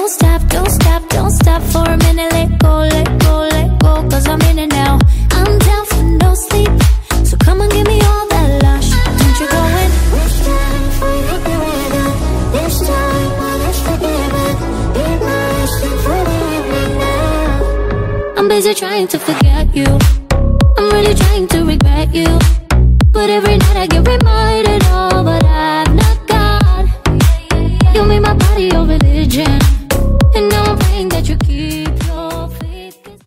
Don't stop, don't stop, don't stop for a minute. Let go, let go, let go, cause I'm in it now. I'm down for no sleep, so come on, give me all that lush. Don't you go in. This time, fight up your rhythm. This time, well, it's forgiven. Be nice and forgive me now. I'm busy trying to forget you. I'm really trying to regret you, but every night I get reminded